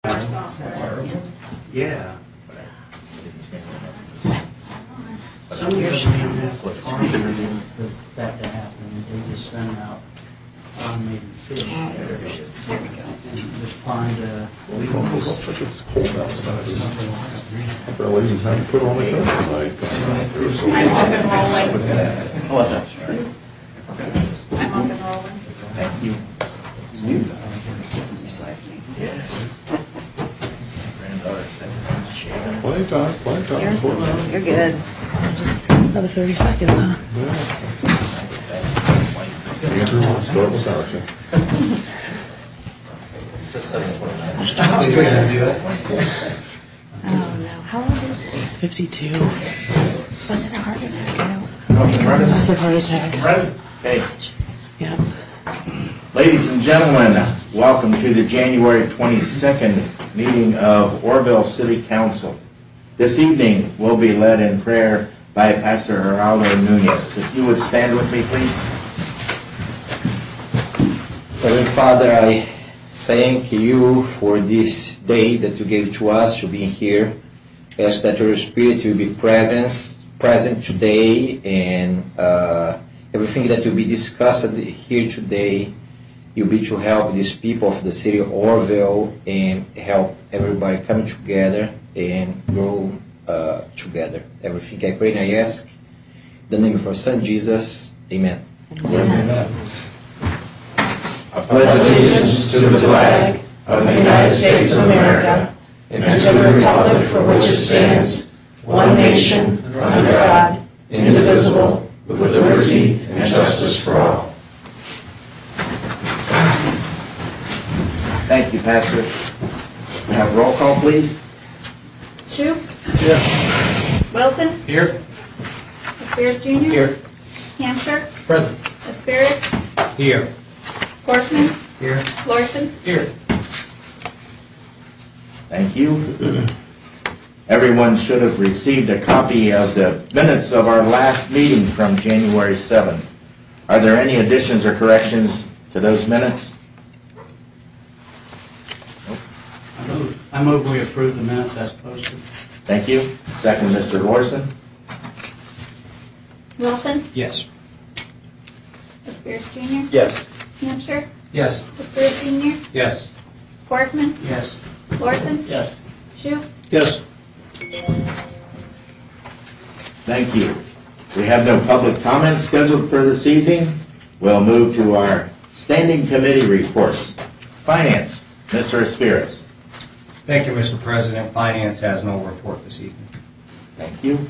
our software. Yeah. Some years you can have targeting for that to happen. They just send out automated fish. There we go. And just find It's cold outside. Well, it's time to put on the coat tonight. I'm up and rolling. Oh, that's true. I'm up and rolling. Thank you. Plenty of time. You're good. Just another 30 seconds, huh? Andrew, let's start without you. Oh, no. How old is he? 52. Was it a heart attack? I don't No, Massive heart attack. Hey, Yep. ladies and gentlemen, welcome to the January 22nd meeting of Orrville City Council. This evening will be led in prayer by Pastor Geraldo Nunez. If you would stand with me, please. Heavenly Father, I thank you for this day that you gave to us to be here. I ask that your Spirit will be present today, and everything that will be discussed here today will be to help these people of the city of Orrville and help everybody come together and grow together. Everything I pray and I ask in the name of our Son Jesus. Amen. I pledge allegiance to the flag of the United States of America and to the republic for which it stands, one nation, under God, indivisible, with liberty and justice for all. Thank you, Pastor. Have roll call, please. Shoup? Yes. Wilson? Here. Aspiris Jr.? Here. Hampshire? Present. Aspiris? Here. Portman? Here. Lorson? Here. Thank you. Everyone should have received a copy of the minutes of our last meeting from January 7th. Are there any additions or corrections to those minutes? I move we approve the minutes as posted. Thank you. Second, Mr. Lorson. Wilson? Yes. Aspiris Jr.? Yes. Hampshire? Yes. Aspiris Sr.? Yes. Portman? Yes. Lorson? Yes. Shoup? Yes. Thank you. We have no public comments scheduled for this evening. We'll move to our standing committee reports. Finance, Mr. Aspiris. Thank you, Mr. President. Finance has no report this evening. Thank you.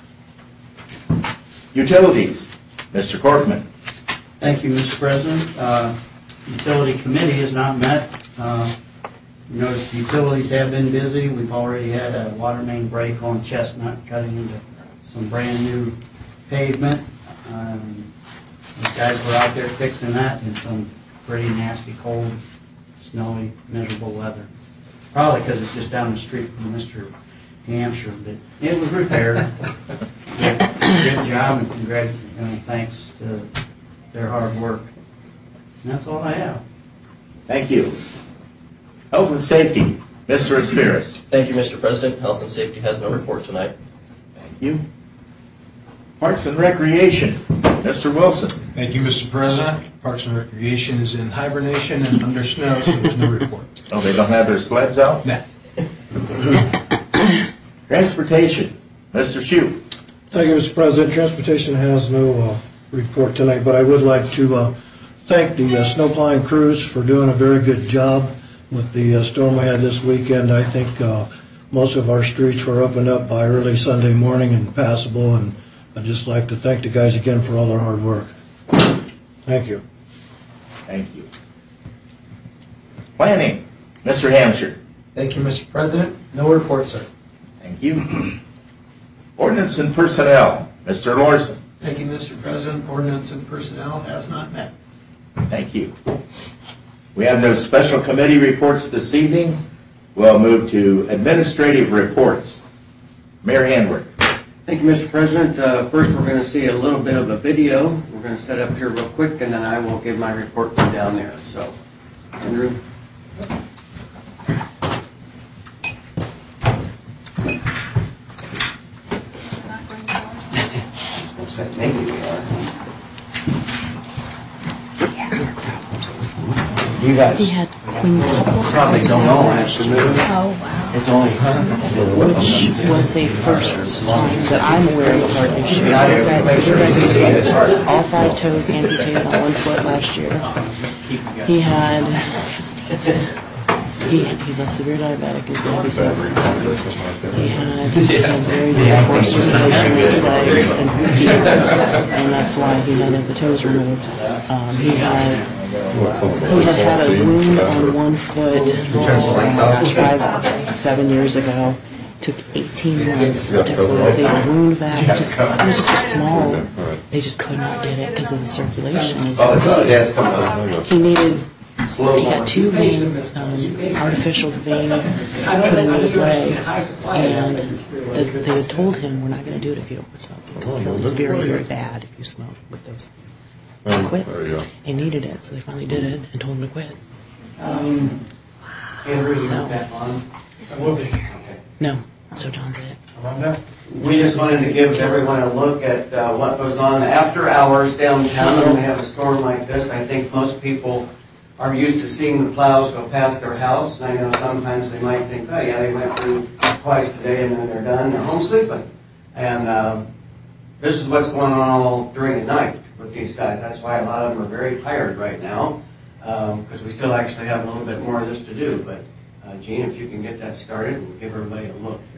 Utilities, Mr. Corkman. Thank you, Mr. President. Utility Committee has not met. You notice the utilities have been busy. We've already had a water main break on Chestnut, cutting into some brand new pavement. These guys were out there fixing that in some pretty nasty, cold, snowy, miserable weather. Probably because it's just down the street from Mr. Hampshire, but it was repaired. Good job, and thanks to their hard work. And that's all I have. Thank you. Health and safety, Mr. Aspiris. Thank you, Mr. President. Health and Safety has no report tonight. Thank you. Parks and Recreation, Mr. Wilson. Thank you, Mr. President. Parks and Recreation is in hibernation and under snow, so there's no report. Oh, they don't have their sleds out? No. Transportation, Mr. Shoup. Thank you, Mr. President. Transportation has no report tonight, but I would like to thank the snowplowing crews for doing a very good job with the storm we had this weekend. I think most of our streets were opened up by early Sunday morning and passable, and I'd just like to thank the guys again for all their hard work. Thank you. Thank you. Planning, Mr. Hampshire. Thank you, Mr. President. No report, sir. Thank you. Ordinance and Personnel, Mr. Lorson. Thank you, Mr. President. Ordinance and Personnel has not met. Thank you. We have no special committee reports this evening. We'll move to administrative reports. Mayor Handworth. Thank you, Mr. President. First, we're going to see a little bit of a video. We're going to set up here real quick, and then I will give my report from down there. So, Andrew. Maybe we are. You guys He had quintuple probably don't know last year. Oh, wow. It's only Which was a first time that I'm aware of a heart issue. This guy had severe diabetes, all 5 toes amputated on 1 foot last year. He had, he's a severe diabetic, he's disabled. He has very bad force circulation in his legs and feet, and that's why he had the toes removed. He had a wound on 1 foot, 7 years ago. Took 18 months to close the wound back. It was just a small, they just could not get it because of the circulation. He got 2 artificial veins put in his legs, and they had told him, we're not going to do it if you don't quit smoking, because it's very, very bad if you smoke with those things. He quit. He needed it, so they finally did it and told him to quit. No, so John's it. We just wanted to give everyone a look at what goes on after hours downtown when we have a storm like this. I think most people are used to seeing the plows go past their house. And I know sometimes they might think, oh yeah, they went through twice today and then they're done, they're home sleeping. And this is what's going on all during the night with these guys. That's why a lot of them are very tired right now, because we still actually have a little bit more of this to do. But Gene, if you can get that started and give everybody a look here.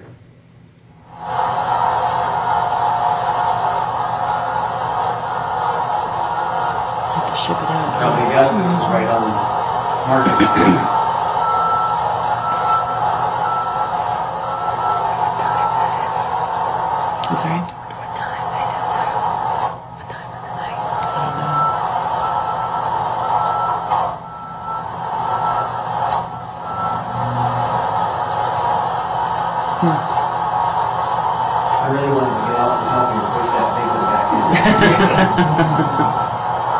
Have to ship it out. Probably guess this is right on Market Street. I'm sorry? What time they did that? What time of the night? I don't know. I really wanted to get out and help you push that paper back in.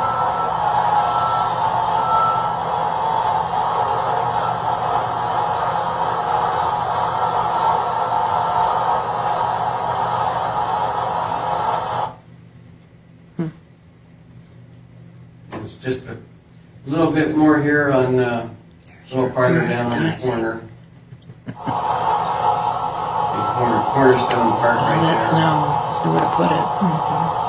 It's just a little bit more here on a little farther down on the corner. Cornerstone Park right All that there. snow. There's nowhere to put it.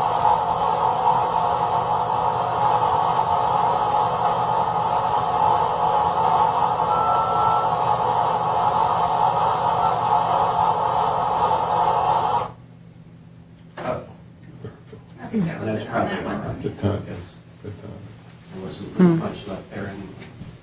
That's probably all right. Good time. Because Good time. there wasn't much left there anyway.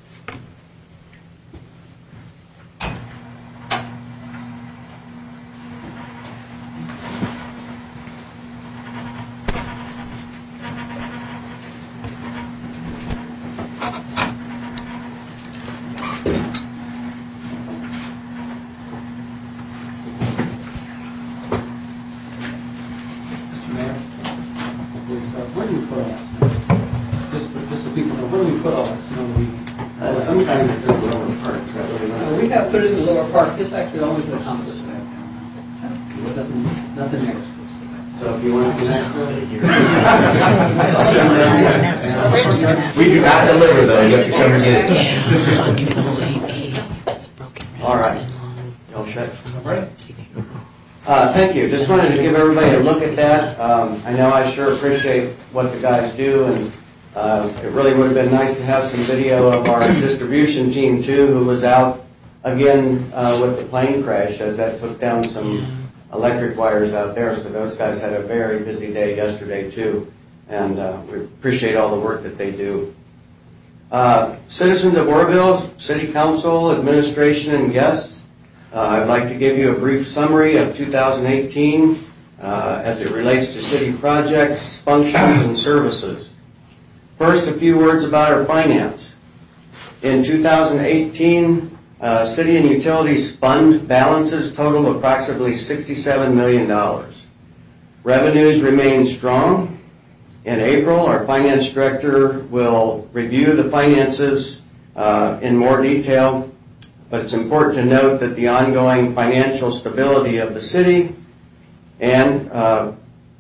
Mr. Mayor, where do we put all that snow? Just so people know, where do we put all that snow? Sometimes it's in the lower part. Is that what we want? We have put it in the lower park, it's actually always the compass. Nothing extra. So if you want to connect We do not deliver though, you have to come and get it. Yeah, I'll give you the whole AP. It's broken. All right. Y'all shut. Thank you. Just wanted to give everybody a look at that. I know I sure appreciate what the guys do, and it really would have been nice to have some video of our distribution team too, who was out again with the plane crash, as that took down some electric wires out there. So those guys had a very busy day yesterday too, and we appreciate all the work that they do. Citizens of Oroville, City Council, Administration, and guests, I'd like to give you a brief summary of 2018 as it relates to city projects, functions, and services. First, a few words about our finance. In 2018, city and utilities fund balances total approximately $67 million. Revenues remain strong. In April, our finance director will review the finances in more detail, but it's important to note that the ongoing financial stability of the city and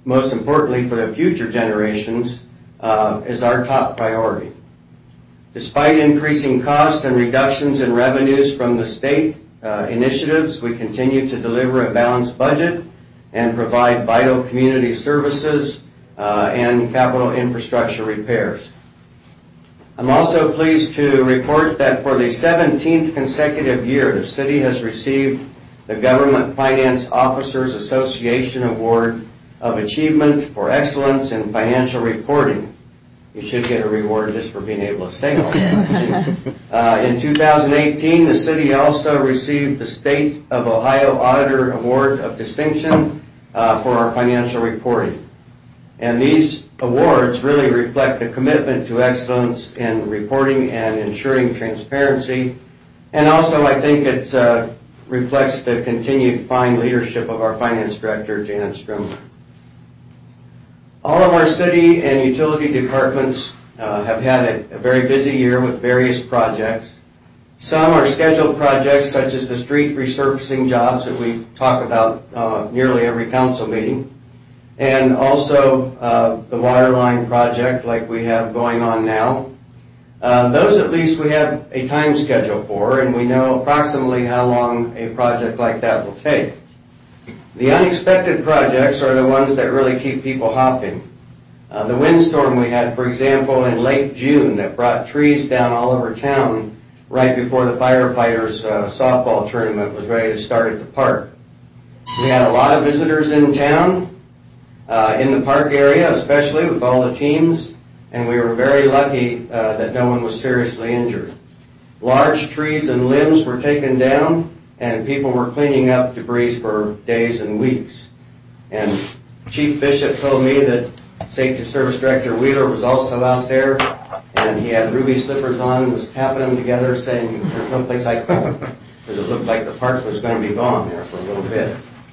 most importantly for the future generations, is our top priority. Despite increasing costs and reductions in revenues from the state initiatives, we continue to deliver a balanced budget and provide vital community services and capital infrastructure repairs. I'm also pleased to report that for the 17th consecutive year, the city has received the Government Finance Officers Association Award of Achievement for Excellence in Financial Reporting. You should get a reward just for being able to say all that. In 2018, the city also received the State of Ohio Auditor Award of Distinction for our financial reporting. And these awards really reflect the commitment to excellence in reporting and ensuring transparency. And also, I think it reflects the continued fine leadership of our Finance Director, Janet Strimler. All of our city and utility departments have had a very busy year with various projects. Some are scheduled projects, such as the street resurfacing jobs that we talk about nearly every council meeting, and also the water line project like we have going on now. Those at least we have a time schedule for, and we know approximately how long a project like that will take. The unexpected projects are the ones that really keep people hopping. The windstorm we had, for example, in late June that brought trees down all over town right before the firefighters' softball tournament was ready to start at the park. We had a lot of visitors in town, in the park area especially, with all the teams, and we were very lucky that no one was seriously injured. Large trees and limbs were taken down, and people were cleaning up debris for days and weeks. And Chief Bishop told me that Safety Service Director Wheeler was also out there, and he had ruby slippers on and was tapping them together saying, "There's no place I can go," because it looked like the park was going to be gone there for a little bit.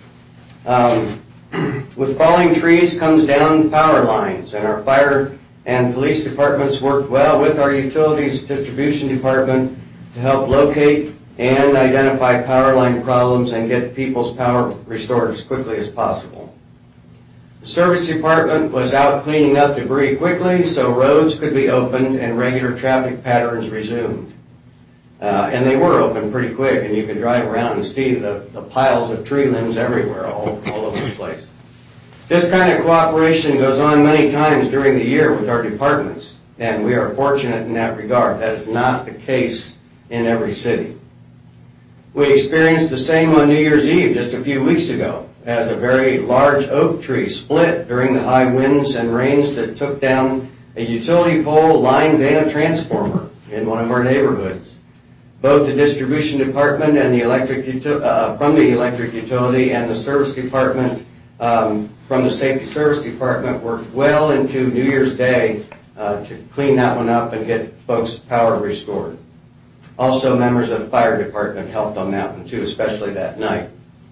With falling trees comes down power lines, and our fire and police departments worked well with our utilities distribution department to help locate and identify power line problems and get people's power restored as quickly as possible. The service department was out cleaning up debris quickly so roads could be opened and regular traffic patterns resumed. And they were open pretty quick, and you could drive around and see the piles of tree limbs everywhere, all over the place. This kind of cooperation goes on many times during the year with our departments, and we are fortunate in that regard. That is not the case in every city. We experienced the same on New Year's Eve just a few weeks ago, as a very large oak tree split during the high winds and rains that took down a utility pole, lines, and a transformer in one of our neighborhoods. Both the distribution department and the electric utility and the service department from the safety service department worked well into New Year's Day to clean that one up and get folks' power restored. Also, members of the fire department helped on that one too, especially that night.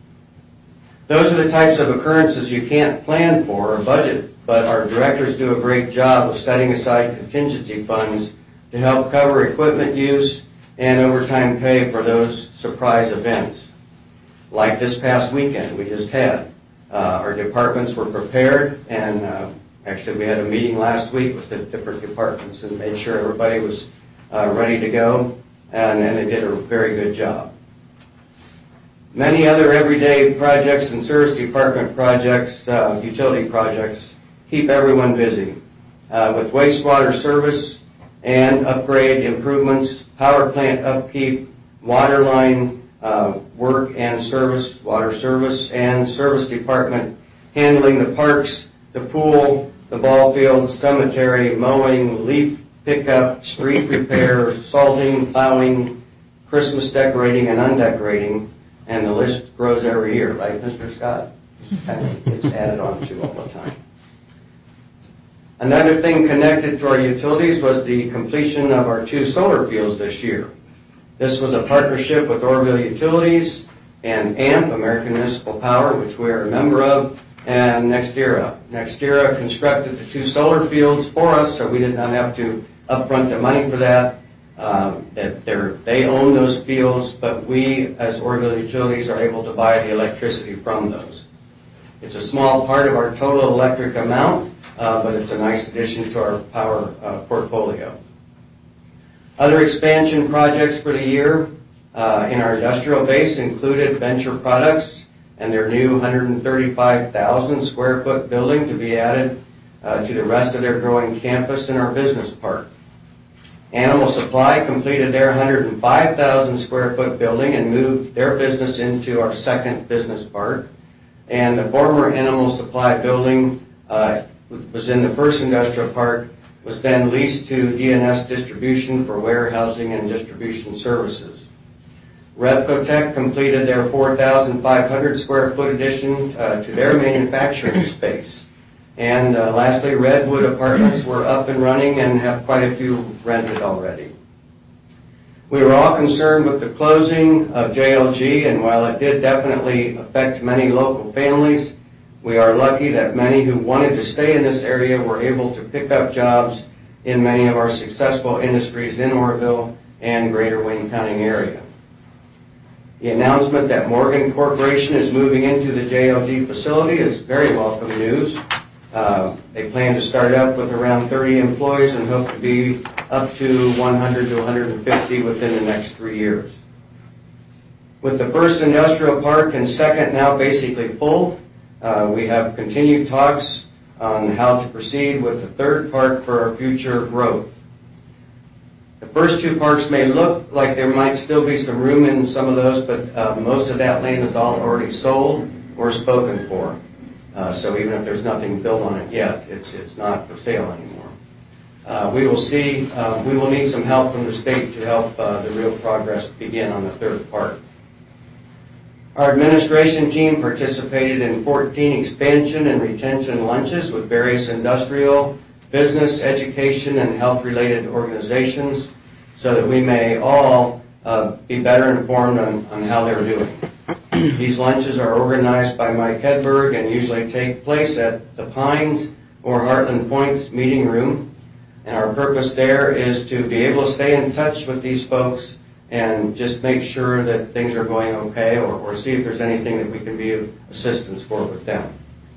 Those are the types of occurrences you can't plan for or budget, but our directors do a great job of setting aside contingency funds to help cover equipment use and overtime pay for those surprise events. Like this past weekend we just had. Our departments were prepared, and actually we had a meeting last week with the different departments and made sure everybody was ready to go, and they did a very good job. Many other everyday projects and service department projects, utility projects, keep everyone busy. With wastewater service and upgrade improvements, power plant upkeep, water line work and service, water service and service department handling the parks, the pool, the ball field, cemetery, mowing, leaf pickup, street repair, salting, plowing, Christmas decorating and undecorating, and the list grows every year, right, Mr. Scott? It's added on to all the time. Another thing connected to our utilities was the completion of our 2 solar fields this year. This was a partnership with Orville Utilities and AMP, American Municipal Power, which we are a member of, and Nextera. Nextera constructed the 2 solar fields for us, so we did not have to upfront the money for that. They own those fields, but we, as Orville Utilities, are able to buy the electricity from those. It's a small part of our total electric amount, but it's a nice addition to our power portfolio. Other expansion projects for the year in our industrial base included Venture Products and their new 135,000 square foot building to be added to the rest of their growing campus in our business park. Animal Supply completed their 105,000 square foot building and moved their business into our second business park. And the former Animal Supply building was in the first industrial park, was then leased to DNS Distribution for warehousing and distribution services. Revcotech completed their 4,500 square foot addition to their manufacturing space. And lastly, Redwood Apartments were up and running and have quite a few rented already. We were all concerned with the closing of JLG, and while it did definitely affect many local families, we are lucky that many who wanted to stay in this area were able to pick up jobs in many of our successful industries in Oroville and greater Wayne County area. The announcement that Morgan Corporation is moving into the JLG facility is very welcome news. They plan to start up with around 30 employees and hope to be up to 100 to 150 within the next 3 years. With the first industrial park and second now basically full, we have continued talks on how to proceed with the third park for our future growth. The first two parks may look like there might still be some room in some of those, but most of that land is all already sold or spoken for. So even if there's nothing built on it yet, it's not for sale anymore. We will need some help from the state to help the real progress begin on the third park. Our administration team participated in 14 expansion and retention lunches with various industrial, business, education, and health-related organizations so that we may all be better informed on how they're doing. These lunches are organized by Mike Hedberg and usually take place at the Pines or Heartland Point's meeting room. And our purpose there is to be able to stay in touch with these folks and just make sure that things are going okay or see if there's anything that we can be of assistance for with them.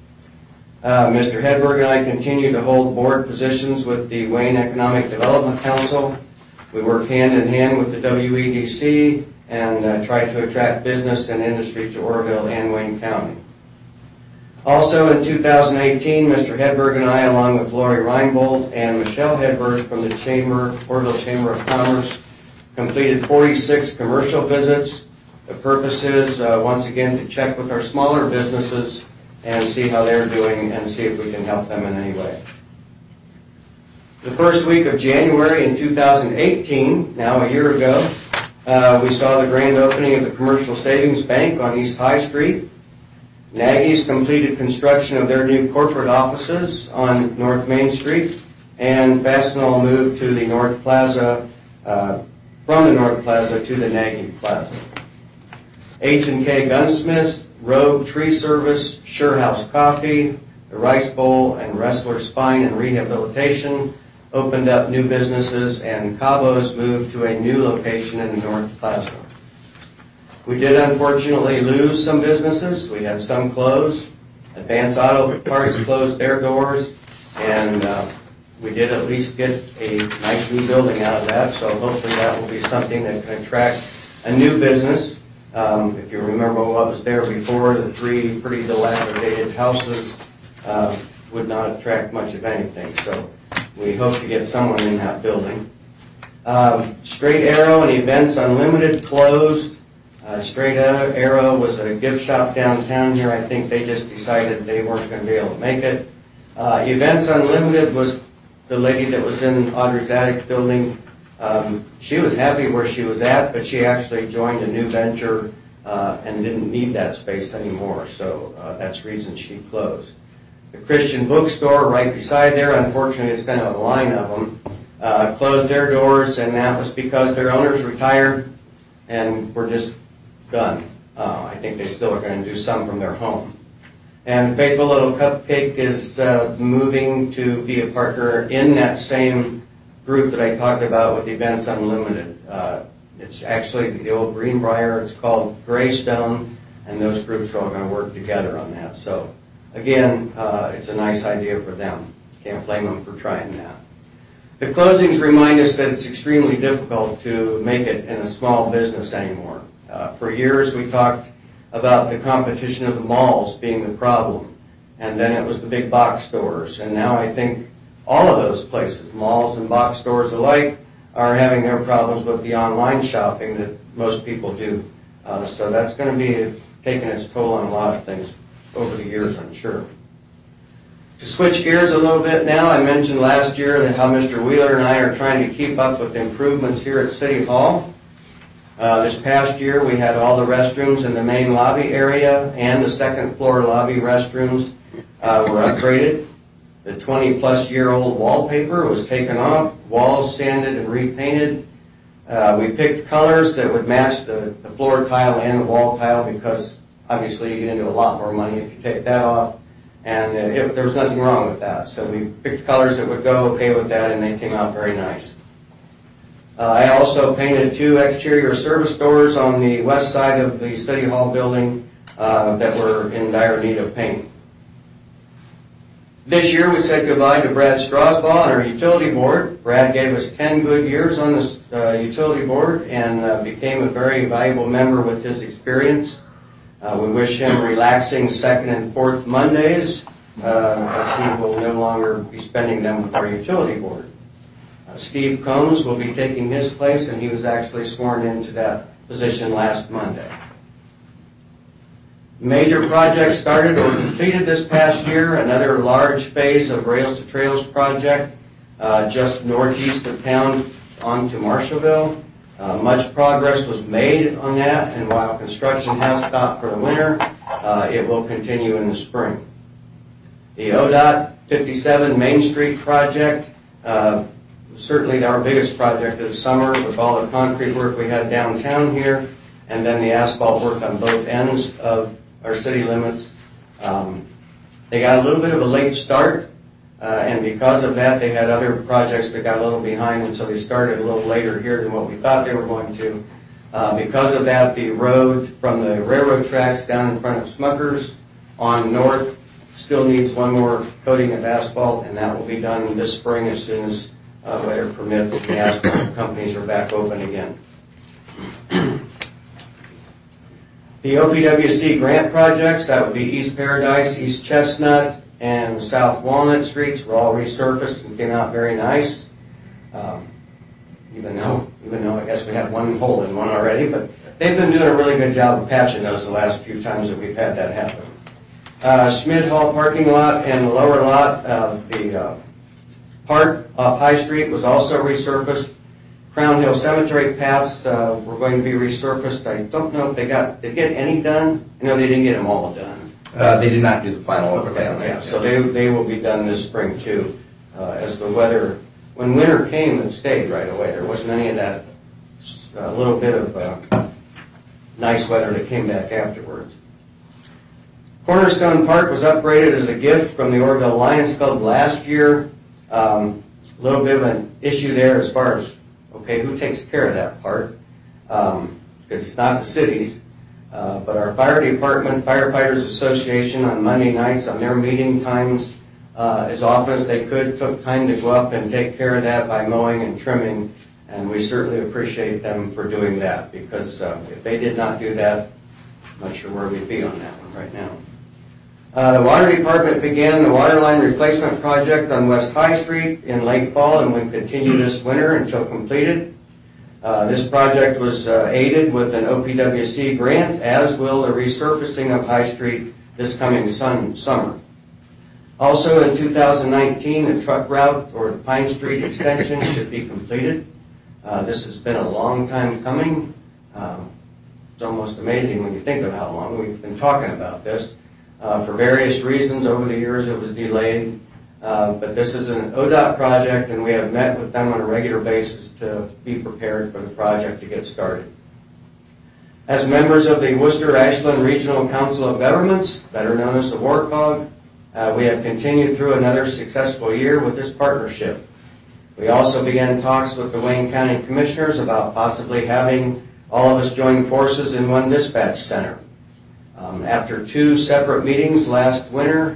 Mr. Hedberg and I continue to hold board positions with the Wayne Economic Development Council. We work hand in hand with the WEDC and try to attract business and industry to Oroville and Wayne County. Also in 2018, Mr. Hedberg and I, along with Lori Reinbold and Michelle Hedberg from the Oroville Chamber of Commerce, completed 46 commercial visits. The purpose is, once again, to check with our smaller businesses and see how they're doing and see if we can help them in any way. The first week of January in 2018, now a year ago, we saw the grand opening of the Commercial Savings Bank on East High Street. Nagy's completed construction of their new corporate offices on North Main Street, and Fastenal moved to the North Plaza, from the North Plaza to the Nagy Plaza. H&K Gunsmiths, Rogue Tree Service, Sure House Coffee, the Rice Bowl, and Wrestler Spine and Rehabilitation opened up new businesses, and Cabo's moved to a new location in the North Plaza. We did unfortunately lose some businesses. We had some close. Advance Auto Parts closed their doors, and we did at least get a nice new building out of that, so hopefully that will be something that can attract a new business. If you remember what was there before, the three pretty dilapidated houses would not attract much of anything, so we hope to get someone in that building. Straight Arrow and Events Unlimited closed. Straight Arrow was a gift shop downtown here. I think they just decided they weren't going to be able to make it. Events Unlimited was the lady that was in Audrey's Attic building. She was happy where she was at, but she actually joined a new venture and didn't need that space anymore, so that's the reason she closed. The Christian Bookstore right beside there, unfortunately it's kind of a line of them, closed their doors, and that was because their owners retired and were just done. I think they still are going to do some from their home. And Faithful Little Cupcake is moving to be a partner in that same group that I talked about with Events Unlimited. It's actually the old Greenbrier. It's called Greystone, and those groups are all going to work together on that. So again, it's a nice idea for them. Can't blame them for trying that. The closings remind us that it's extremely difficult to make it in a small business anymore. For years we talked about the competition of the malls being the problem, and then it was the big box stores, and now I think all of those places, malls and box stores alike, are having their problems with the online shopping that most people do. So that's going to be taking its toll on a lot of things over the years, I'm sure. To switch gears a little bit now, I mentioned last year that how Mr. Wheeler and I are trying to keep up with the improvements here at City Hall. This past year we had all the restrooms in the main lobby area and the second floor lobby restrooms were upgraded. The 20-plus year old wallpaper was taken off, walls sanded and repainted. We picked colors that would match the floor tile and the wall tile because obviously you get into a lot more money if you take that off. And there was nothing wrong with that. So we picked colors that would go okay with that, and they came out very nice. I also painted 2 exterior service doors on the west side of the City Hall building that were in dire need of paint. This year we said goodbye to Brad Strasbaugh on our utility board. Brad gave us 10 good years on this utility board and became a very valuable member with his experience. We wish him relaxing second and fourth Mondays as he will no longer be spending them with our utility board. Steve Combs will be taking his place, and he was actually sworn into that position last Monday. Major projects started or completed this past year. Another large phase of Rails to Trails project just northeast of town onto Marshallville. Much progress was made on that, and while construction has stopped for the winter, it will continue in the spring. The ODOT 57 Main Street project, certainly our biggest project of the summer with all the concrete work we had downtown here, and then the asphalt work on both ends of our city limits. They got a little bit of a late start, and because of that, they had other projects that got a little behind, and so they started a little later here than what we thought they were going to. Because of that, the road from the railroad tracks down in front of Smuckers on north still needs one more coating of asphalt, and that will be done this spring as soon as weather permits and the asphalt companies are back open again. The OPWC grant projects, that would be East Paradise, East Chestnut, and South Walnut Streets were all resurfaced and came out very nice. Even though I guess we have one hole in one already, but they've been doing a really good job of patching those the last few times that we've had that happen. Schmidt Hall parking lot and the lower lot, the part off High Street was also resurfaced. Crown Hill Cemetery paths were going to be resurfaced. I don't know if did they get any done? I know they didn't get them all done. They did not do the final overlay on that. Yeah, so they will be done this spring too. As the weather, when winter came, it stayed right away. There wasn't any of that little bit of nice weather that came back afterwards. Cornerstone Park was upgraded as a gift from the Orville Lions Club last year. A little bit of an issue there as far as, okay, who takes care of that part? Because it's not the city's. But our fire department, Firefighters Association, on Monday nights on their meeting times, as often as they could, took time to go up and take care of that by mowing and trimming. And we certainly appreciate them for doing that, because if they did not do that, I'm not sure where we'd be on that one right now. The water department began the water line replacement project on West High Street in late fall, and we continue this winter until completed. This project was aided with an OPWC grant, as will the resurfacing of High Street this coming summer. Also in 2019, the truck route or the Pine Street extension should be completed. This has been a long time coming. It's almost amazing when you think of how long we've been talking about this. For various reasons over the years it was delayed, but this is an ODOT project, and we have met with them on a regular basis to be prepared for the project to get started. As members of the Worcester-Ashland Regional Council of Governments, better known as the WARCOG, we have continued through another successful year with this partnership. We also began talks with the Wayne County Commissioners about possibly having all of us join forces in one dispatch center. After 2 separate meetings last winter,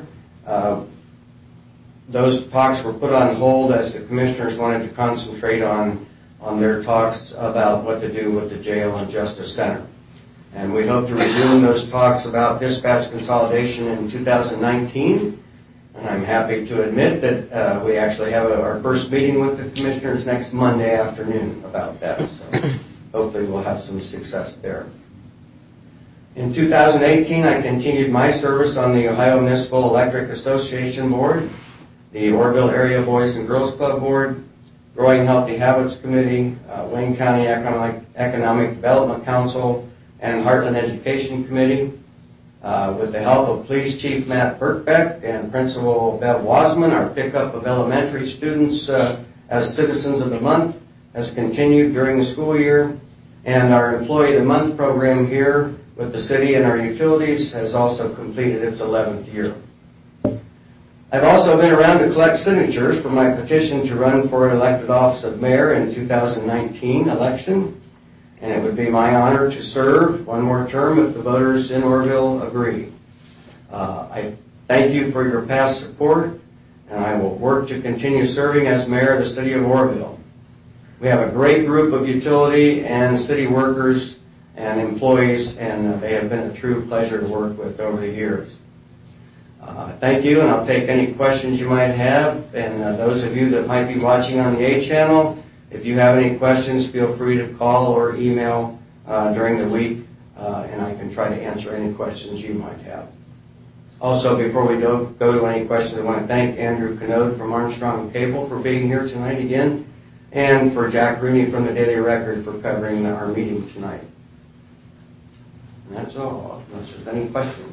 Those talks were put on hold as the commissioners wanted to concentrate on their talks about what to do with the jail and justice center. And we hope to resume those talks about dispatch consolidation in 2019. And I'm happy to admit that we actually have our first meeting with the commissioners next Monday afternoon about that. So hopefully we'll have some success there. In 2018, I continued my service on the Ohio Municipal Electric Association Board, the Orrville Area Boys and Girls Club Board, Growing Healthy Habits Committee, Wayne County Economic Development Council, and Heartland Education Committee. With the help of Police Chief Matt Burkbeck and Principal Bev Wasman, our pickup of elementary students as Citizens of the Month has continued during the school year, and our Employee of the Month program here with the city and our utilities has also completed its 11th year. I've also been around to collect signatures for my petition to run for elected office of mayor in the 2019 election. And it would be my honor to serve one more term if the voters in Orrville agree. I thank you for your past support, and I will work to continue serving as mayor of the city of Orrville. We have a great group of utility and city workers and employees, and they have been a true pleasure to work with over the years. Thank you, and I'll take any questions you might have. And those of you that might be watching on the A channel, if you have any questions, feel free to call or email during the week, and I can try to answer any questions you might have. Also, before we go to any questions, I want to thank Andrew Canode from Armstrong Cable for being here tonight again, and for Jack Rooney from the Daily Record for covering our meeting tonight. And that's all, unless there's any questions.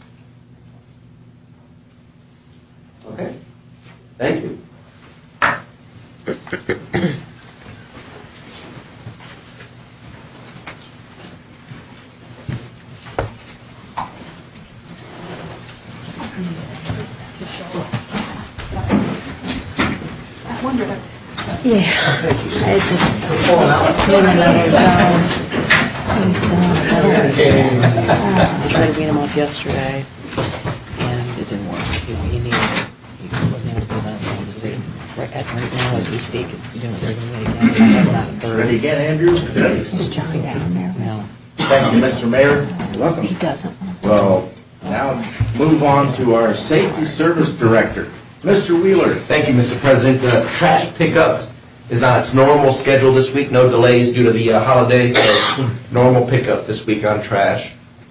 Okay, thank you. Yeah, I just made another zone. Seems done. I tried to get him off yesterday, and it didn't work. He wasn't able to go that zone. So right now, as we speak, it's doing it. They're going to wait again. Ready again, Andrew? Is John down there? No. Thank you, Mr. Mayor. You're welcome. He doesn't. Well, now move on to our Safety Service Director, Mr. Wheeler. Thank you, Mr. President. The trash pickup is on its normal schedule this week. No delays due to the holidays. So normal pickup this week on trash.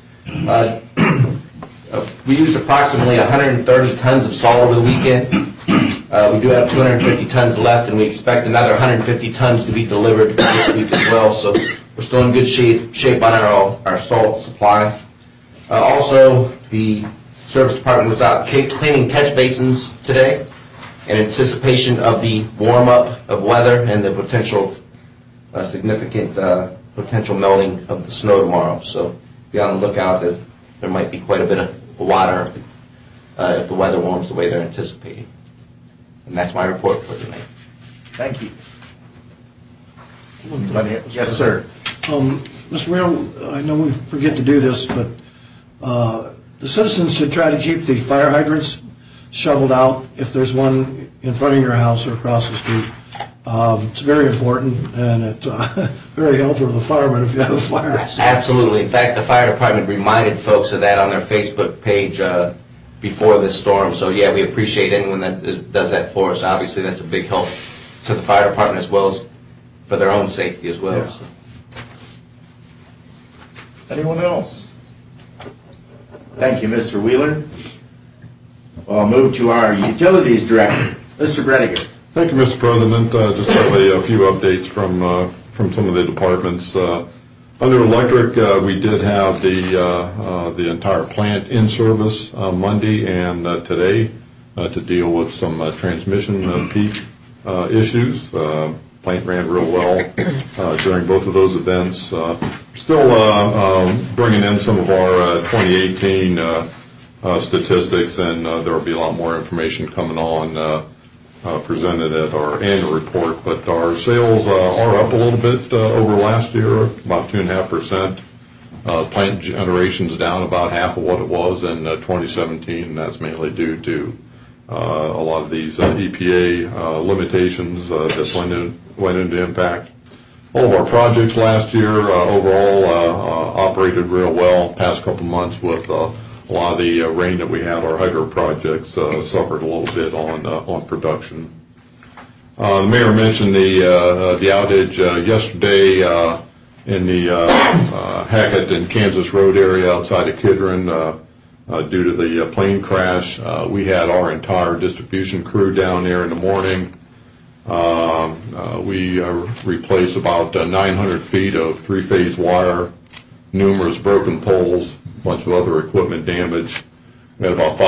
We used approximately 130 tons of salt over the weekend. We do have 250 tons left, and we expect another 150 tons to be delivered this week as well. So we're still in good shape on our salt supply. Also, the service department was out cleaning catch basins today in anticipation of the warm-up of weather and the potential significant potential melting of the snow tomorrow. So be on the lookout, as there might be quite a bit of water if the weather warms the way they're anticipating. And that's my report for tonight. Thank you. Yes, sir. Mr. Mayor, I know we forget to do this, but the citizens should try to keep the fire hydrants shoveled out if there's one in front of your house or across the street. It's very important, and it's very helpful for the firemen if you have a fire. Absolutely. In fact, the fire department reminded folks of that on their Facebook page before this storm. So, yeah, we appreciate anyone that does that for us. Obviously, that's a big help to the fire department as well as for their own safety as well. Yeah. So. Anyone else? Thank you, Mr. Wheeler. Well, I'll move to our Utilities Director, Mr. Brediger. Thank you, Mr. President. Just have a few updates from some of the departments. Under electric, we did have the entire plant in service Monday and today to deal with some transmission peak issues. Plant ran real well during both of those events. Still bringing in some of our 2018 statistics, and there will be a lot more information coming on presented at our annual report. But our sales are up a little bit over last year, about 2.5%. Plant generation's down about half of what it was in 2017, and that's mainly due to a lot of these EPA limitations that went into impact. All of our projects last year overall operated real well. Past couple months with a lot of the rain that we had, our hydro projects suffered a little bit on production. The mayor mentioned the outage yesterday in the Hackett and Kansas Road area outside of Kidron due to the plane crash. We had our entire distribution crew down there in the morning. We replaced about 900 feet of three-phase wire, numerous broken poles, a bunch of other equipment damage. We had about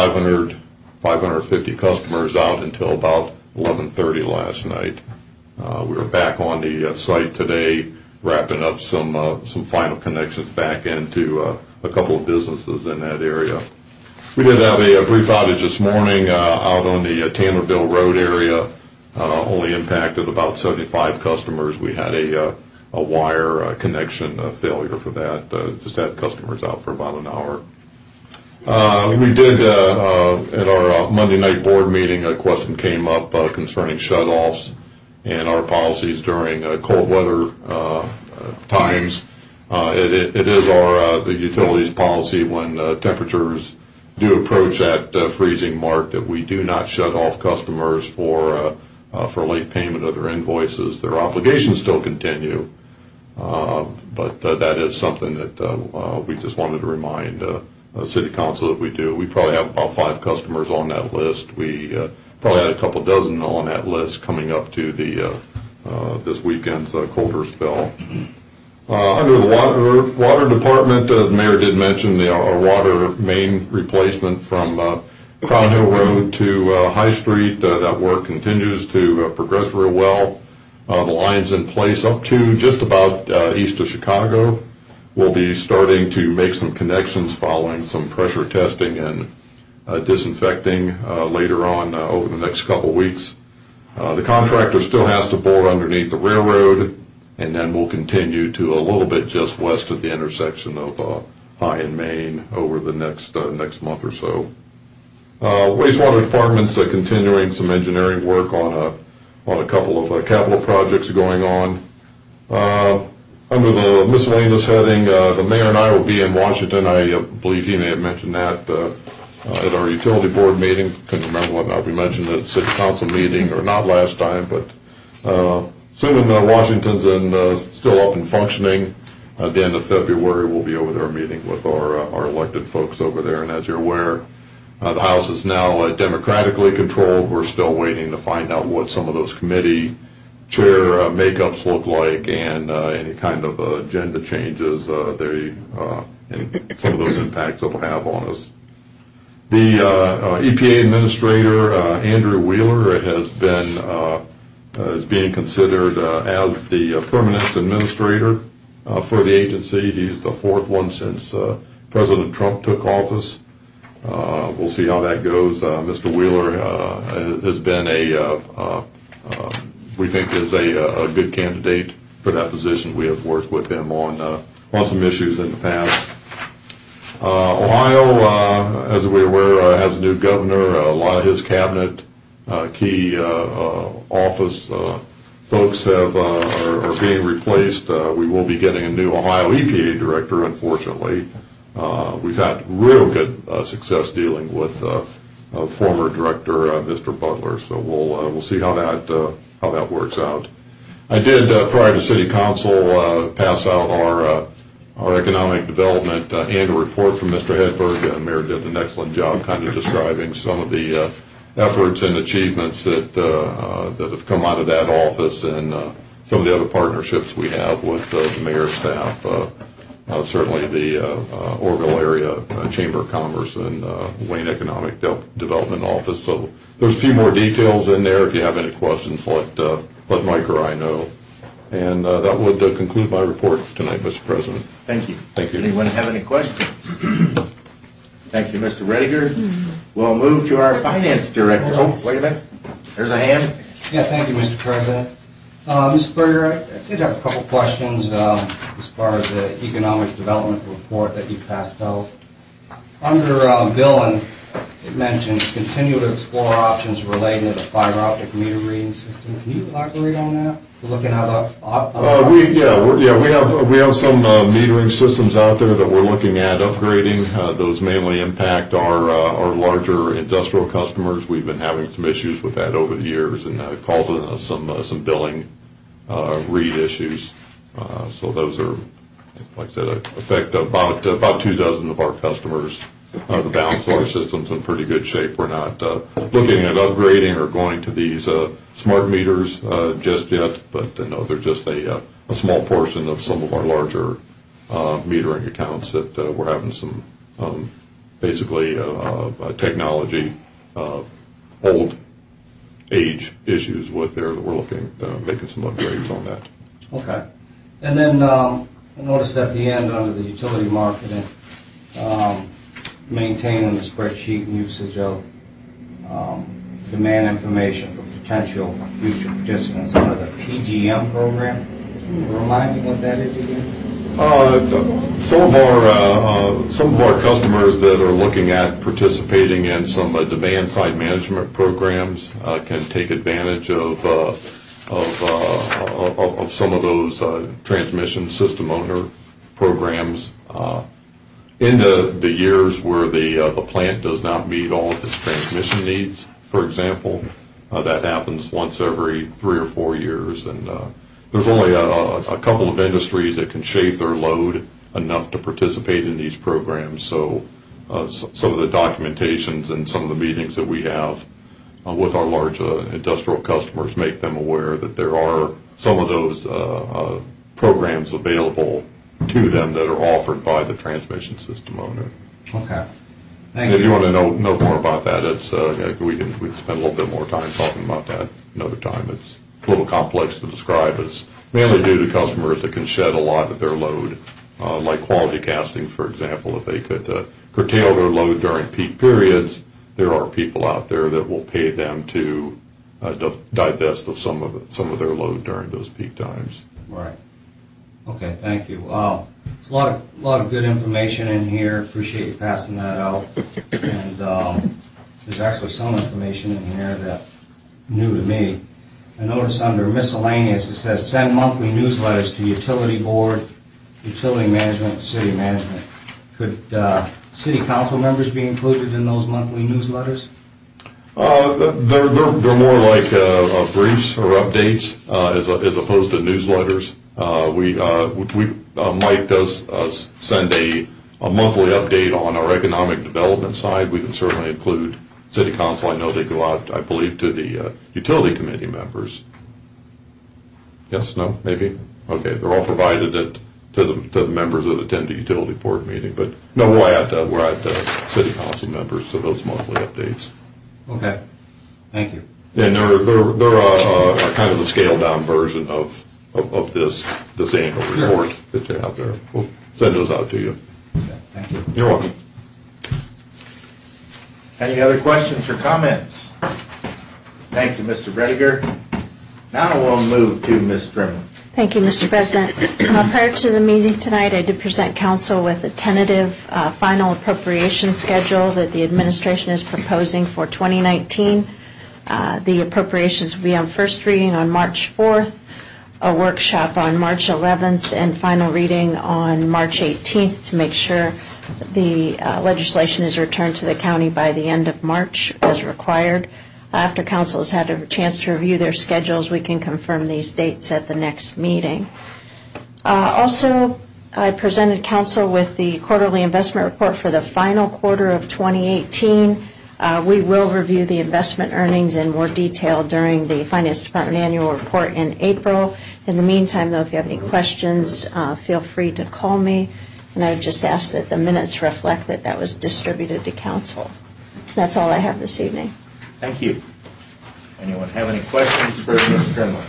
550 customers out until about 11:30 last night. We were back on the site today, wrapping up some final connections back into a couple of businesses in that area. We did have a brief outage this morning out on the Tannerville Road area. Only impacted about 75 customers. We had a wire connection failure for that. Just had customers out for about an hour. We did, at our Monday night board meeting, a question came up concerning shutoffs and our policies during cold weather times. It is the utilities policy when temperatures do approach that freezing mark that we do not shut off customers for late payment of their invoices. Their obligations still continue, but that is something that we just wanted to remind City Council that we do. We probably have about 5 customers on that list. We probably had a couple dozen on that list coming up to this weekend's colder spell. Under the water department, the mayor did mention our water main replacement from Crown Hill Road to High Street. That work continues to progress real well. The line's in place up to just about east of Chicago. We'll be starting to make some connections following some pressure testing and disinfecting later on over the next couple weeks. The contractor still has to bore underneath the railroad, and then we'll continue to a little bit just west of the intersection of High and Main over the next month or so. Wastewater department's continuing some engineering work on a couple of capital projects going on. Under the miscellaneous heading, the mayor and I will be in Washington. I believe he may have mentioned that at our utility board meeting. Couldn't remember whether or not we mentioned it at city council meeting or not last time, but assuming Washington's still up and functioning, at the end of February we'll be over there meeting with our elected folks over there. And as you're aware, the House is now democratically controlled. We're still waiting to find out what some of those committee chair makeups look like and any kind of agenda changes and some of those impacts it'll have on us. The EPA administrator, Andrew Wheeler, is being considered as the permanent administrator for the agency. He's the 4th one since President Trump took office. We'll see how that goes. Mr. Wheeler has been we think is a good candidate for that position. We have worked with him on some issues in the past. Ohio, as we're aware, has a new governor. A lot of his cabinet, key office folks are being replaced. We will be getting a new Ohio EPA director, unfortunately. We've had real good success dealing with former director, Mr. Butler, so we'll see how that works out. I did, prior to City Council, pass out our economic development annual report from Mr. Hedberg. The mayor did an excellent job kind of describing some of the efforts and achievements that have come out of that office and some of the other partnerships we have with the mayor's staff. Certainly the Orville Area Chamber of Commerce and Wayne Economic Development Office. So there's a few more details in there. If you have any questions, let Mike or I know. And that would conclude my report tonight, Mr. President. Thank you. Thank you. Anyone have any questions? Thank you, Mr. Rediger. We'll move to our finance director. Oh, wait a minute. There's a hand. Yeah, thank you, Mr. President. Mr. Berger, I did have a couple questions as far as the economic development report that you passed out. Under billing, it mentions continue to explore options relating to the fiber optic meter reading system. Can you elaborate on that? We're looking at we have some metering systems out there that we're looking at upgrading. Those mainly impact our larger industrial customers. We've been having some issues with that over the years, and causing us some billing read issues. So those are, like I said, affect about 24 of our customers. The balance of our system's in pretty good shape. We're not looking at upgrading or going to these smart meters just yet, but no, they're just a small portion of some of our larger metering accounts that we're having some basically technology old age issues with there that we're looking at making some upgrades on that. Okay. And then I noticed at the end under the utility marketing, maintaining the spreadsheet and usage of demand information for potential future participants under the PGM program. Can you remind me what that is again? Some of our customers that are looking at participating in some demand side management programs can take advantage of some of those transmission system owner programs. In the years where the plant does not meet all of its transmission needs, for example, that happens once every 3 or 4 years, and there's only a couple of industries that can shave their load enough to participate in these programs. So some of the documentations and some of the meetings that we have with our large industrial customers make them aware that there are some of those programs available to them that are offered by the transmission system owner. Okay. Thank you. If you want to know more about that, it's we can spend a little bit more time talking about that another time. It's a little complex to describe. It's mainly due to customers that can shed a lot of their load, like Quality Casting, for example. If they could curtail their load during peak periods, there are people out there that will pay them to divest of some of their load during those peak times. Right. Okay, thank you. There's a lot of good information in here. Appreciate you passing that out. And there's actually some information in here that's new to me. I notice under miscellaneous it says send monthly newsletters to utility board, utility management, and city management. Could city council members be included in those monthly newsletters? They're more like briefs or updates as opposed to newsletters. Mike does send a monthly update on our economic development side. We can certainly include city council. I know they go out, I believe, to the utility committee members. Yes, no, maybe? Okay, they're all provided to the members that attend the utility board meeting. But no, we're at city council members to those monthly updates. Okay, thank you. And they're kind of a scaled down version of this annual report that you have there. We'll send those out to you. Okay, thank you. You're welcome. Any other questions or comments? Thank you, Mr. Brediger. Now we'll move to Ms. Strimlin. Thank you, Mr. President. Prior to the meeting tonight, I did present council with a tentative final appropriation schedule that the administration is proposing for 2019. The appropriations will be on first reading on March 4th, a workshop on March 11th, and final reading on March 18th to make sure the legislation is returned to the county by the end of March as required. After council has had a chance to review their schedules, we can confirm these dates at the next meeting. Also, I presented council with the quarterly investment report for the final quarter of 2018. We will review the investment earnings in more detail during the Finance Department annual report in April. In the meantime, though, if you have any questions, feel free to call me. And I would just ask that the minutes reflect that that was distributed to council. That's all I have this evening. Thank you. Anyone have any questions for Ms. Strimlin?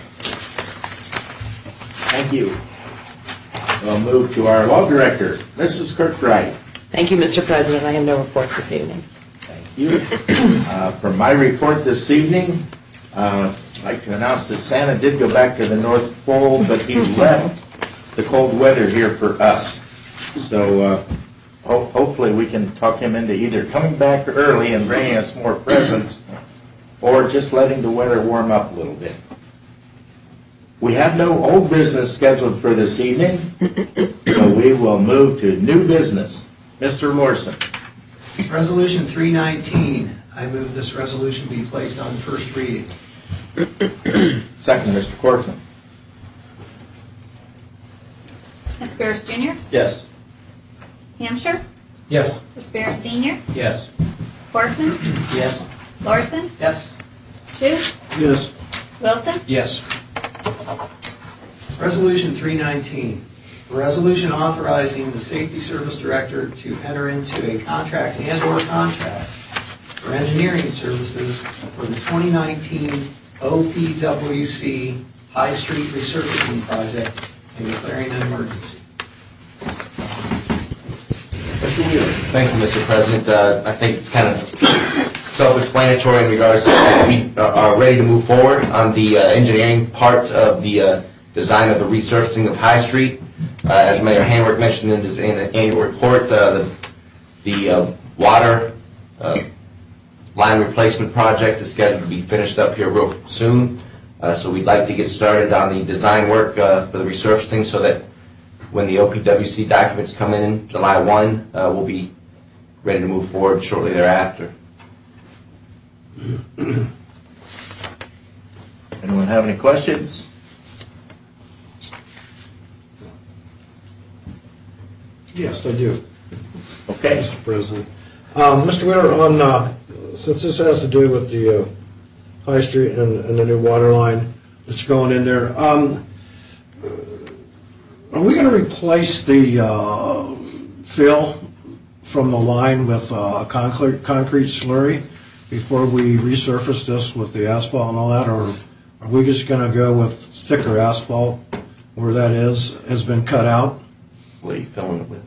Thank you. We'll move to our law director, Mrs. Kirkbride. Thank you, Mr. President. I have no report this evening. Thank you. For my report this evening, I'd like to announce that Santa did go back to the North Pole, but he left the cold weather here for us. So hopefully we can talk him into either coming back early and bringing us more presents or just letting the weather warm up a little bit. We have no old business scheduled for this evening, so we will move to new business. Mr. Morrison. Resolution 319, I move this resolution be placed on first reading. Second, Mr. Corfman. Ms. Barris Jr.? Yes. Hampshire? Yes. Ms. Barris Sr.? Yes. Corkman? Yes. Larson? Yes. Shu? Yes. Wilson? Yes. Resolution 319, a resolution authorizing the Safety Service Director to enter into a contract and/or contract for engineering services for the 2019 OPWC High Street resurfacing project and declaring an emergency. Mr. Wheeler. Thank you, Mr. President. I think it's kind of self-explanatory in regards to we are ready to move forward on the engineering part of the design of the resurfacing of High Street. As Mayor Hamrick mentioned in his annual report, the water line replacement project is scheduled to be finished up here real soon. So we'd like to get started on the design work for the resurfacing so that when the OPWC documents come in July 1, we'll be ready to move forward shortly thereafter. Anyone have any questions? Yes, I do. Okay. Mr. President. Mr. Wheeler, since this has to do with the High Street and the new water line that's going in there, are we going to replace the fill from the line with concrete slurry before we resurface this with the asphalt and all that, or are we just going to go with thicker asphalt where that has been cut out? What are you filling it with?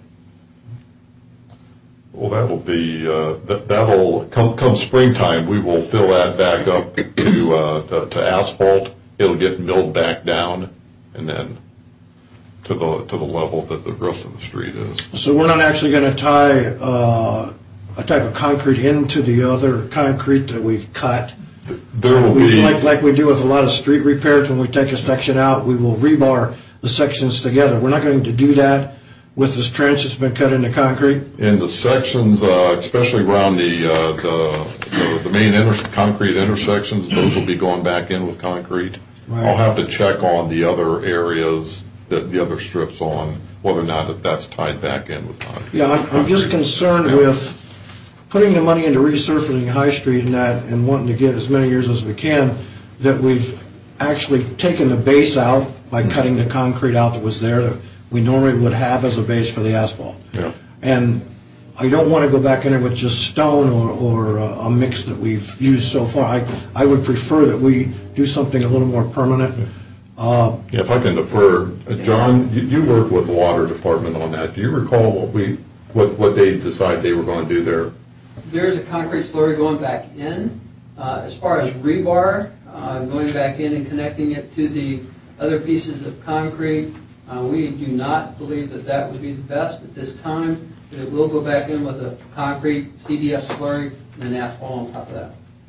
Well, that'll be, that'll, come springtime, we will fill that back up to asphalt. It'll get milled back down and then to the level that the rest of the street is. So we're not actually going to tie a type of concrete into the other concrete that we've cut? There will be... Like we do with a lot of street repairs, when we take a section out, we will rebar the sections together. We're not going to do that with this trench that's been cut into concrete? In the sections, especially around the main concrete intersections, those will be going back in with concrete. Right. I'll have to check on the other areas, the other strips on whether or not that's tied back in with concrete. Yeah, I'm just concerned with putting the money into resurfacing High Street and that, and wanting to get as many years as we can, that we've actually taken the base out by cutting the concrete out that was there that we normally would have as a base for the asphalt. Yeah. And I don't want to go back in there with just stone or a mix that we've used so far. I would prefer that we do something a little more permanent. Yeah, if I can defer, John, you worked with the water department on that. Do you recall what they decided they were going to do there? There's a concrete slurry going back in. As far as rebar, going back in and connecting it to the other pieces of concrete, we do not believe that would be the best at this time. It will go back in with a concrete CDS slurry and an asphalt on top of that.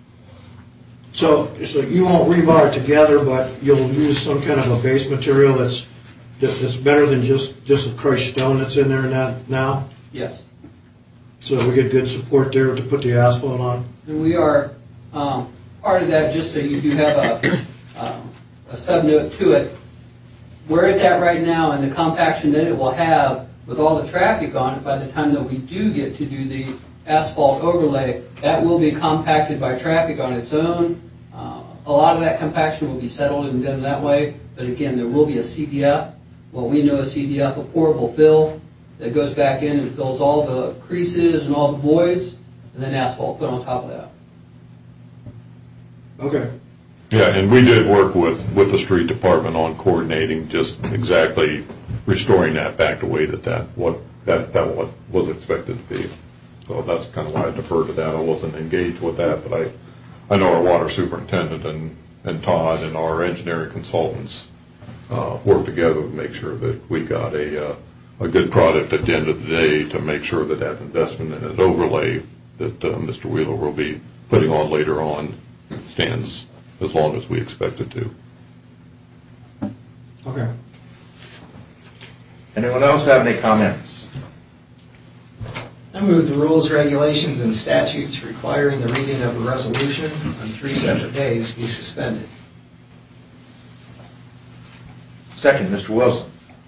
So you won't rebar it together, but you'll use some kind of a base material that's better than just a crushed stone that's in there now? Yes. So we get good support there to put the asphalt on? And we are part of that, just so you do have a sub-note to it. Where it's at right now and the compaction that it will have with all the traffic on it by the time that we do get to do the asphalt overlay, that will be compacted by traffic on its own. A lot of that compaction will be settled and done that way, but again, there will be a CDF, what we know as CDF, a pourable fill, that goes back in and fills all the creases and all the voids, and then asphalt put on top of that. Okay. Yeah, and we did work with the street department on coordinating just exactly restoring that back the way that was expected to be. So that's kind of why I deferred to that. I wasn't engaged with that, but I know our water superintendent, and Todd and our engineering consultants work together to make sure that we got a good product at the end of the day, to make sure that that investment and that overlay that Mr. Wheeler will be putting on later on stands as long as we expect it to. Okay. Anyone else have any comments? I move the rules, regulations, and statutes requiring the reading of a resolution on 3 separate days be suspended. Second, Mr. Wilson.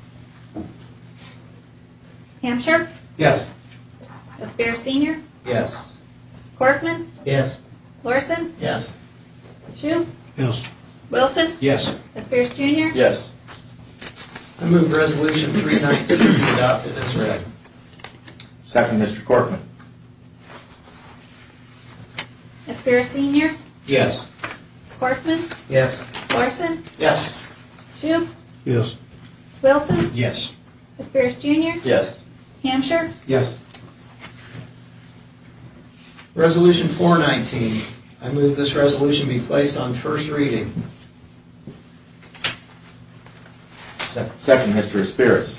Hampshire, Yes. Aspire Senior, Yes. Corkman, Yes. Larson, Yes. Shu, Yes. Wilson, Yes. Aspire Junior, Yes. I move resolution 319 be adopted as read. Second, Mr. Corkman. Aspire Senior, Yes. Corkman, Yes. Larson, Yes. Shu, Yes. Wilson, Yes. Aspire Junior, Yes. Hampshire, Yes. Resolution 419. I move this resolution be placed on first reading. Second, Mr. Aspiris.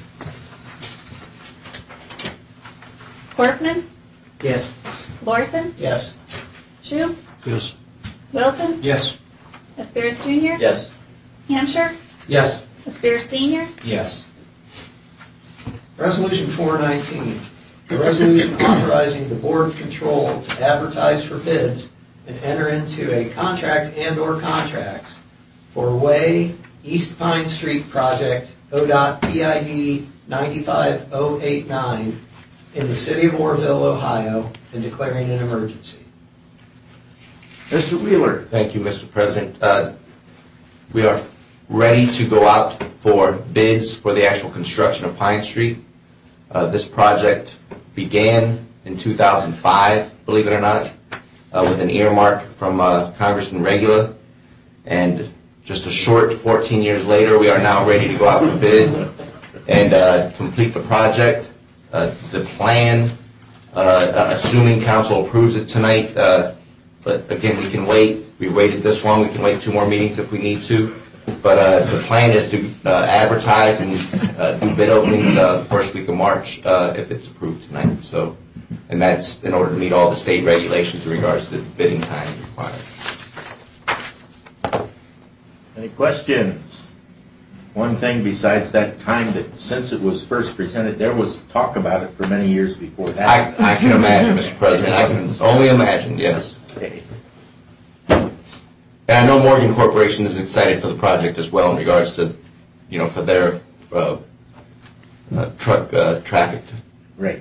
Corkman, Yes. Larson, Yes. Shu, Yes. Wilson, Yes. Aspire Junior, Yes. Hampshire, Yes. Aspire Senior, Yes. Resolution 419. A resolution authorizing the Board of Control to advertise for bids and enter into a contract and/or contracts for Way East Pine Street Project, ODOT PID 95089, in the city of Orrville, Ohio, and declaring an emergency. Mr. Wheeler. Thank you, Mr. President. We are ready to go out for bids for the actual construction of Pine Street. This project began in 2005, believe it or not, with an earmark from Congressman Regula. And just a short 14 years later, we are now ready to go out for bid and complete the project. The plan, assuming council approves it tonight, but again, we can wait. We waited this long. We can wait 2 more meetings if we need to. But the plan is to advertise and do bid openings the first week of March if it's approved tonight. So, and that's in order to meet all the state regulations in regards to the bidding time required. Any questions? One thing besides that time that since it was first presented, there was talk about it for many years before that. I can imagine, Mr. President. I can only imagine, yes. Okay. And I know Morgan Corporation is excited for the project as well in regards to, for their truck traffic. Right.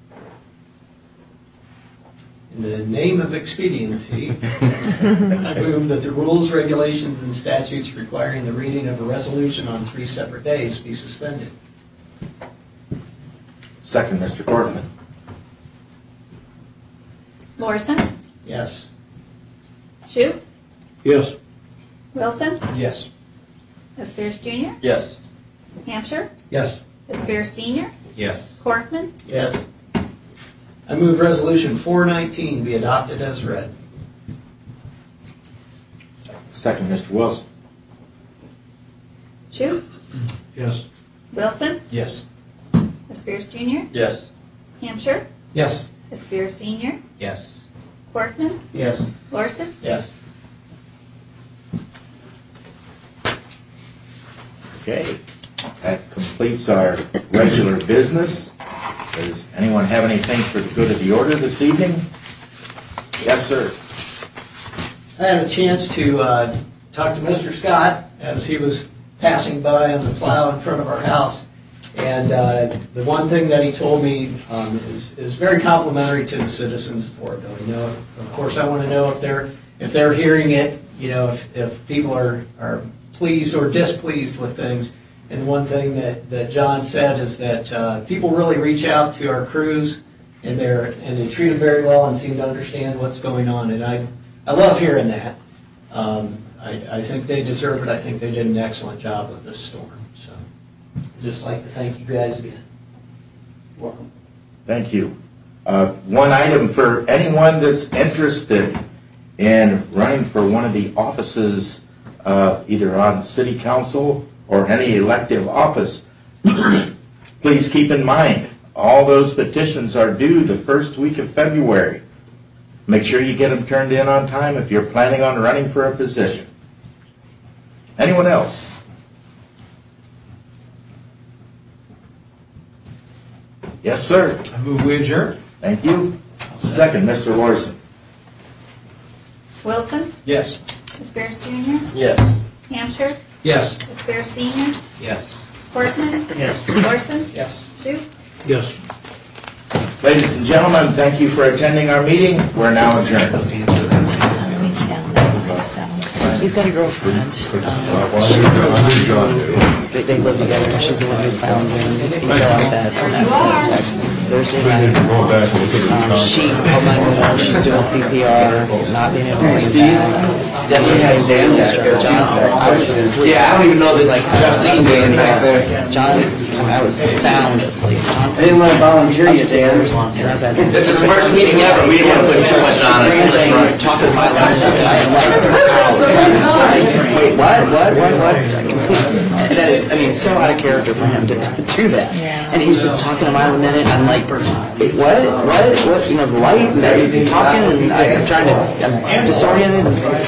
In the name of expediency, I move that the rules, regulations, and statutes requiring the reading of a resolution on 3 separate days be suspended. Second, Mr. Corkman. Larson, Yes. Shu, Yes. Wilson, Yes. Aspire Junior, Yes. Hampshire, Yes. Aspire Senior, Yes. Corkman, Yes. I move resolution 419 be adopted as read. Second, Mr. Wilson. Shu, Yes. Wilson, Yes. Aspire Junior, Yes. Hampshire, Yes. Aspire Senior, Yes. Corkman, Yes. Larson, Yes. Okay. That completes our regular business. Does anyone have anything for the good of the order this evening? Yes, sir. I had a chance to talk to Mr. Scott as he was passing by on the plow in front of our house. And the one thing that he told me is very complimentary to the citizens of Orrville. Of course, I want to know if they're hearing it, if people are pleased or displeased with things. And one thing that John said is that people really reach out to our crews and they treat them very well and seem to understand what's going on. And I love hearing that. I think they deserve it. I think they did an excellent job with this storm. So I'd just like to thank you guys again. Welcome. Thank you. One item for anyone that's interested in running for one of the offices either on city council or any elective office, please keep in mind, all those petitions are due the first week of February. Make sure you get them turned in on time if you're planning on running for a position. Anyone else? Yes, sir. I move we adjourn. Thank you. Second, Mr. Larson. Wilson, Yes. Spears Jr., Yes. Hampshire, Yes. Spears Senior, Yes. Workman, Yes. Larson, Yes. Shute. Yes. Ladies and gentlemen, thank you for attending our meeting. We're now adjourned. He's got a girlfriend. They live together. She's the one who found him. He fell out that Thursday night. She called 911. She's doing CPR, not being able to bring him back. Then we had John. I was asleep. Yeah, I don't even know this like Jeff Seaton doing back there. John, I was sound asleep. I didn't want to volunteer you, Dan. It's his first meeting ever. We didn't want to put too much on it. Talking to my lunch, wait, what? And that is, I mean, so out of character for him to do that. And he's just talking a mile a minute. I'm like, wait, what? You know, the light, and they're talking, and I'm trying to, I'm disoriented.